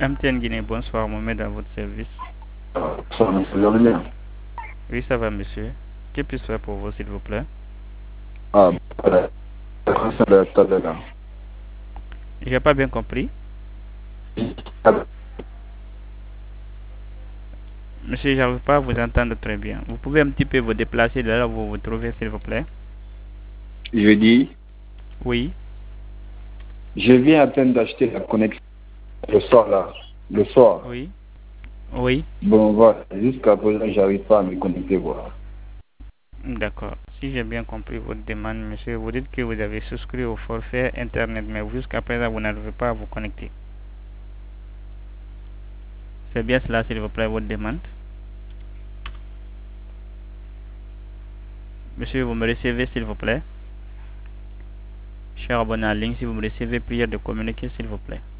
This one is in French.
MTN Guinée, bonsoir, Mohamed à votre service. Ça, monsieur, vous allez bien? Oui, ça va, monsieur. Que puis-je faire pour vous, s'il vous plaît? Ah, voilà. La question de tout à l'heure, là. J'ai pas bien compris. Ah, Monsieur, j'arrive pas à vous entendre très bien. Vous pouvez un petit peu vous déplacer de là où vous vous trouvez, s'il vous plaît? je dis, Oui, je viens à peine d'acheter la connexion le soir, là. Le soir. oui, oui. Bon, voilà. Jusqu'à présent, j'arrive pas à me connecter, voilà. D'accord. Si j'ai bien compris votre demande, monsieur, vous dites que vous avez souscrit au forfait Internet, mais jusqu'à présent, vous n'arrivez pas à vous connecter. C'est bien cela, s'il vous plaît, votre demande? Monsieur, vous me recevez, s'il vous plaît? Cher abonné en ligne, si vous me recevez, prière de communiquer, s'il vous plaît.